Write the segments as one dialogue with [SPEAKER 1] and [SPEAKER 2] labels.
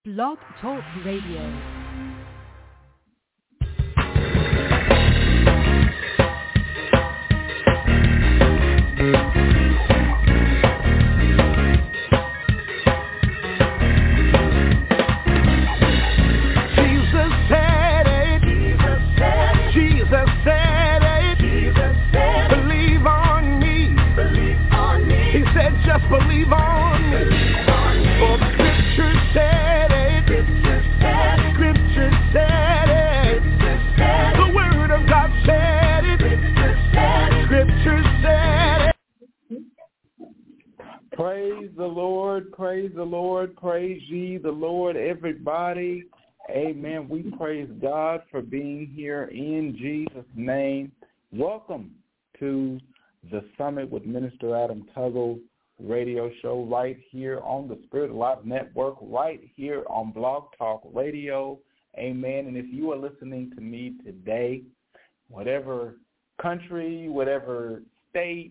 [SPEAKER 1] Blog Talk Radio.
[SPEAKER 2] Believe on me, for the scripture said it, scripture said it, the word of God said it, scripture said it. Praise the Lord, praise the Lord, praise ye the Lord, everybody. Amen. We praise God for being here in Jesus' name. Welcome to the Summit with Minister Adam Tuggle radio show right here on the Spirit Alive Network, right here on Blog Talk Radio. Amen. And if you are listening to me today, whatever country, whatever state,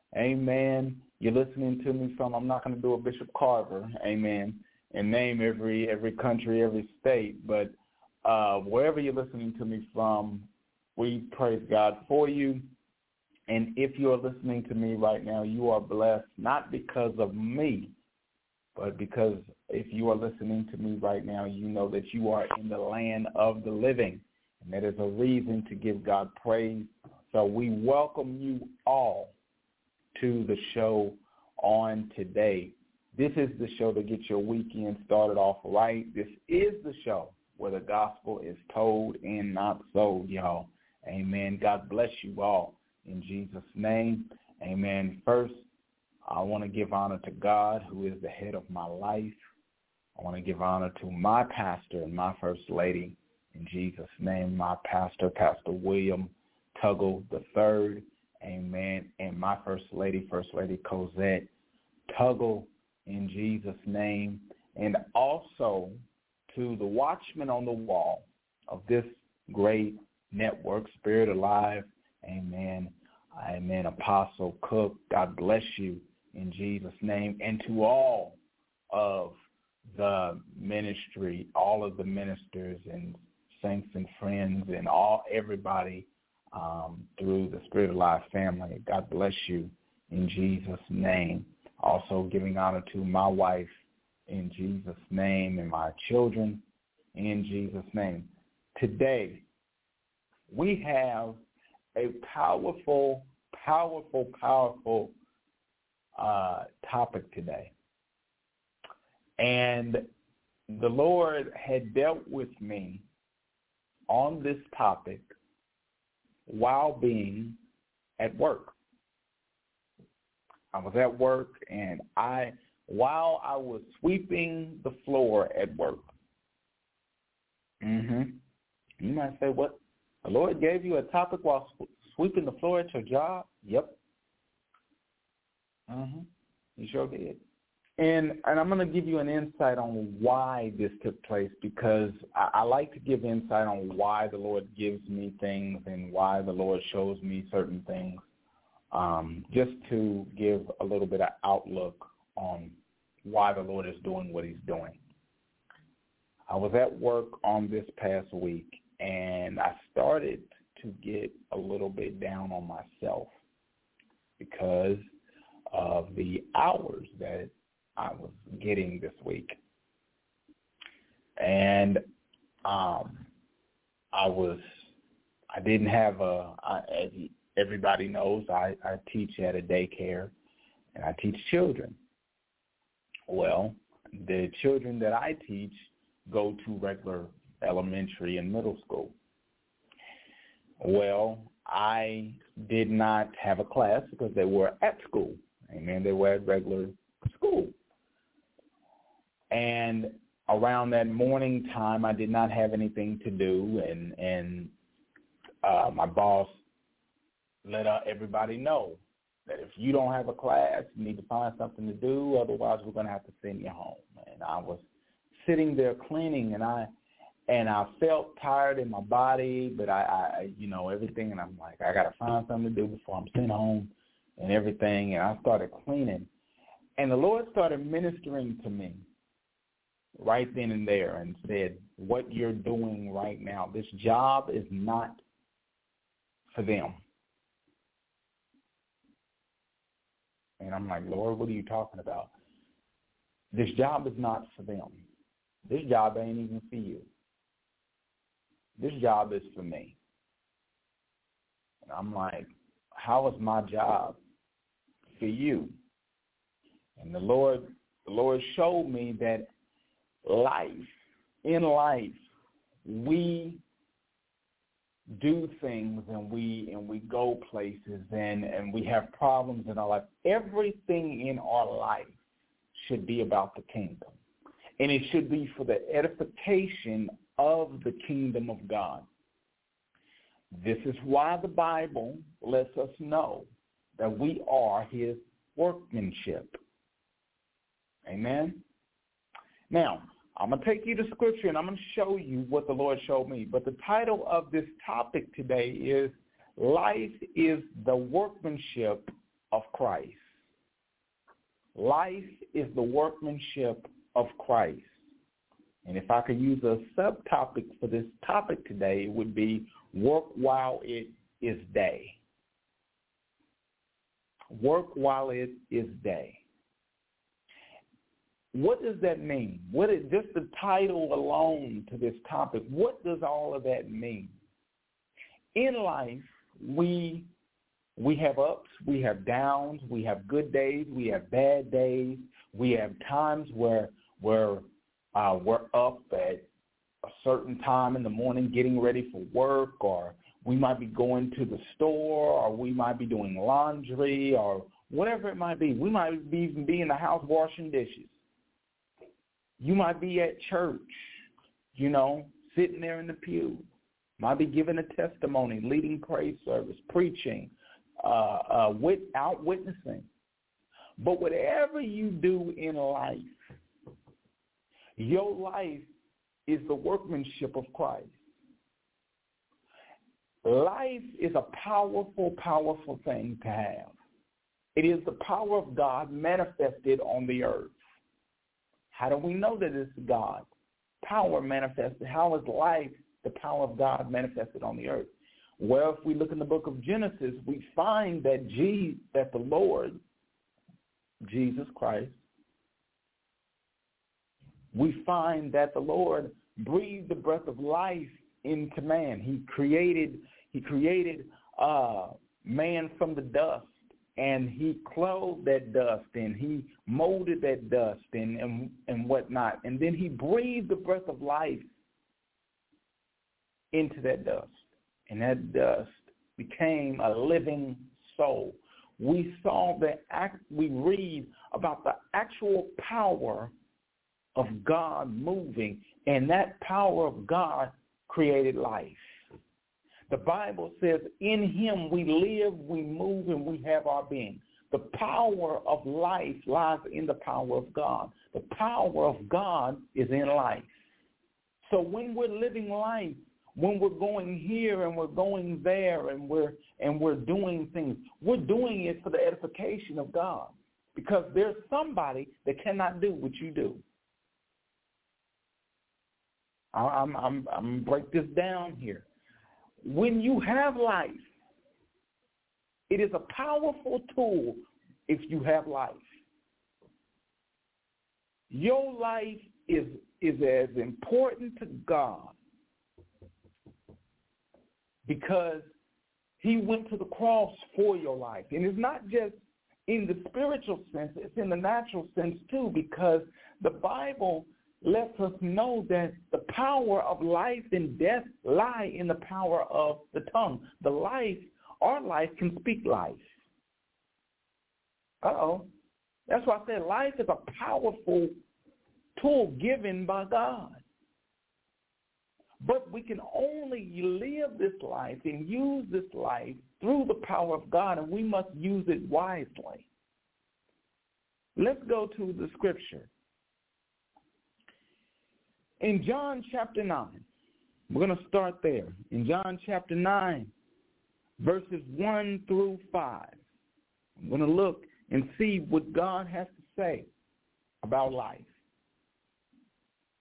[SPEAKER 2] amen, you're listening to me from, I'm not going to do a Bishop Carver, amen, and name every country, every state, but wherever you're listening to me from, we praise God for you. And if you are listening to me right now, you are blessed, not because of me, but because if you are listening to me right now, you know that you are in the land of the living. And that is a reason to give God praise. So we welcome you all to the show on today. This is the show to get your weekend started off right. This is the show where the gospel is told and not sold, y'all. Amen. God bless you all. In Jesus' name, amen. First, I want to give honor to God, who is the head of my life. I want to give honor to my pastor and my first lady. In Jesus' name, my pastor, Pastor William Tuggle III, amen. And my First Lady Cosette Tuggle, in Jesus' name. And also to the watchman on the wall of this great network, Spirit Alive, amen. Amen. Apostle Cook, God bless you in Jesus' name. And to all of the ministry, all of the ministers and saints and friends and everybody through the Spirit of Life family, God bless you in Jesus' name. Also giving honor to my wife in Jesus' name and my children in Jesus' name. Today, we have a powerful topic today. And the Lord had dealt with me on this topic while being at work. I was at work, and while I was sweeping the floor at work. You might say, what? The Lord gave you a topic while sweeping the floor at your job? Yep. He sure did. And I'm going to give you an insight on why this took place, because I like to give insight on why the Lord gives me things and why the Lord shows me certain things, just to give a little bit of outlook on why the Lord is doing what he's doing. I was at work on this past week, and I started to get a little bit down on myself because of the hours that I was getting this week. And I didn't have as everybody knows, I teach at a daycare, and I teach children. Well, the children that I teach go to regular elementary and middle school. Well, I did not have a class because they were at school. Amen. They were at regular school. And around that morning time, I did not have anything to do, and my boss let everybody know that if you don't have a class, you need to find something to do, otherwise we're going to have to send you home. And I was sitting there cleaning, and I felt tired in my body, but I everything, and I'm like, I got to find something to do before I'm sent home and everything, and I started cleaning. And the Lord started ministering to me right then and there and said, what you're doing right now, this job is not for them. And I'm like, Lord, what are you talking about? This job is not for them. This job ain't even for you. This job is for me. And I'm like, how is my job for you? And the Lord showed me that in life, we do things and we go places and we have problems in our life. Everything in our life should be about the kingdom. And it should be for the edification of the kingdom of God. This is why the Bible lets us know that we are his workmanship. Amen? Now, I'm going to take you to Scripture, and I'm going to show you what the Lord showed me. But the title of this topic today is, Life is the Workmanship of Christ. Life is the workmanship of Christ. And if I could use a subtopic for this topic today, it would be work while it is day. Work while it is day. What does that mean? What is just the title alone to this topic? What does all of that mean? In life, we have ups, we have downs, we have good days, we have bad days. We have times where we're up at a certain time in the morning getting ready for work, or we might be going to the store, or we might be doing laundry, or whatever it might be. We might even be in the house washing dishes. You might be at church, sitting there in the pew. Might be giving a testimony, leading praise service, preaching, out witnessing. But whatever you do in life, your life is the workmanship of Christ. Life is a powerful, powerful thing to have. It is the power of God manifested on the earth. How do we know that it's God? Power manifested. How is life, the power of God, manifested on the earth? Well, if we look in the book of Genesis, we find that the Lord, Jesus Christ, we find that the Lord breathed the breath of life into man. He created man from the dust, and he clothed that dust, and he molded that dust and whatnot. And then he breathed the breath of life into that dust, and that dust became a living soul. We read about the actual power of God moving, and that power of God created life. The Bible says, in him we live, we move, and we have our being. The power of life lies in the power of God. The power of God is in life. So when we're living life, when we're going here and we're going there and we're doing things, we're doing it for the edification of God, because there's somebody that cannot do what you do. I'm going to break this down here. When you have life, it is a powerful tool if you have life. Your life is as important to God because he went to the cross for your life. And it's not just in the spiritual sense, it's in the natural sense too, because the Bible lets us know that the power of life and death lie in the power of the tongue. Our life can speak life. That's why I said life is a powerful tool given by God. But we can only live this life and use this life through the power of God, and we must use it wisely. Let's go to the scripture. In John chapter 9, we're going to start there. In John chapter 9, verses 1 through 5, I'm going to look and see what God has to say about life.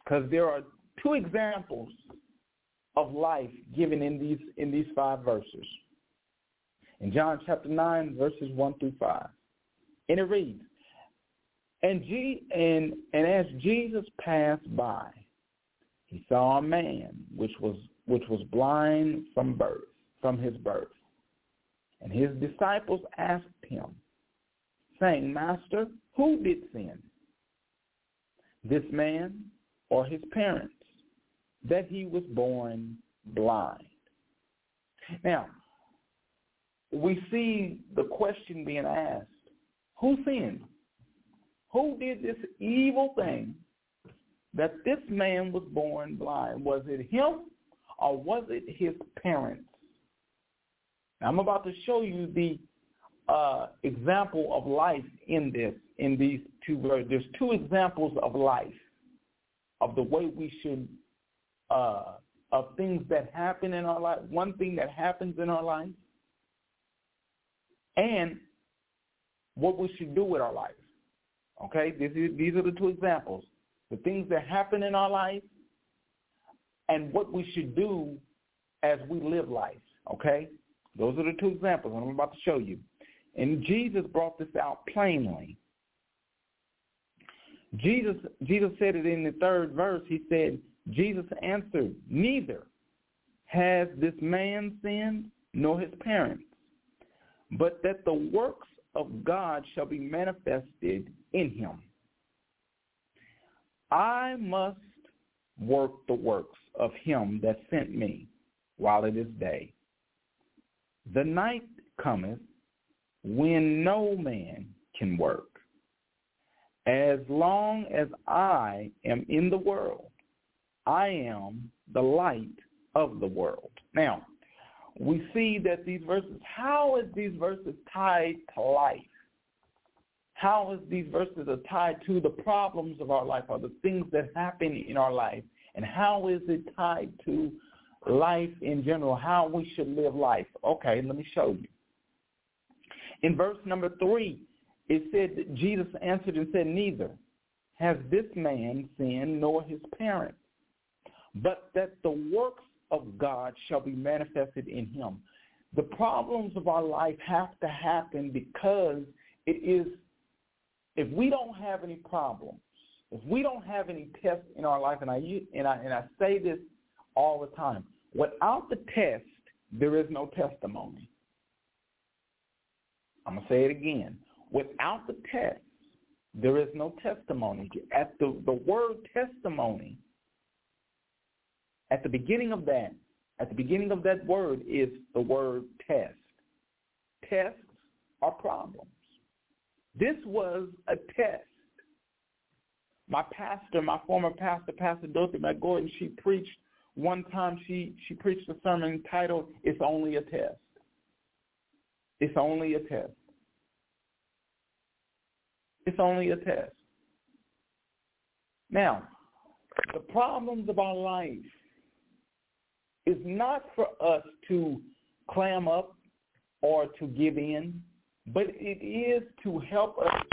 [SPEAKER 2] because there are two examples of life given in these 5 verses. In John chapter 9, verses 1 through 5. And it reads, And as Jesus passed by, he saw a man which was blind from his birth. And his disciples asked him, saying, Master, who did sin, this man or his parents, that he was born blind? Now, we see the question being asked, who sinned? Who did this evil thing that this man was born blind? Was it him or was it his parents? Now, I'm about to show you the example of life in these 2 verses. There's 2 examples of life, of the way we should, of things that happen in our life, one thing that happens in our life, and what we should do with our life. Okay, these are the 2 examples. The things that happen in our life and what we should do as we live life. Okay, those are the 2 examples I'm about to show you. And Jesus brought this out plainly. Jesus said it in the 3rd verse. He said, Jesus answered, neither has this man sinned nor his parents, but that the works of God shall be manifested in him. I must work the works of him that sent me while it is day. The night cometh when no man can work. As long as I am in the world, I am the light of the world. Now, we see that these verses, how is these verses tied to life? How is these verses are tied to the problems of our life or the things that happen in our life? And how is it tied to life in general, how we should live life? Okay, let me show you. In verse number 3, it said that Jesus answered and said, neither has this man sinned nor his parents, but that the works of God shall be manifested in him. The problems of our life have to happen because it is, if we don't have any problems, if we don't have any tests in our life, and I say this all the time, without the test, there is no testimony. I'm going to say it again. Without the test, there is no testimony. At the word testimony, at the beginning of that word is the word test. Tests are problems. This was a test. My former pastor, Pastor Dorothy McGordon, she preached one time, she preached a sermon titled, It's Only a Test. It's only a test. It's only a test. Now, the problems of our life is not for us to clam up or to give in, but it is to help us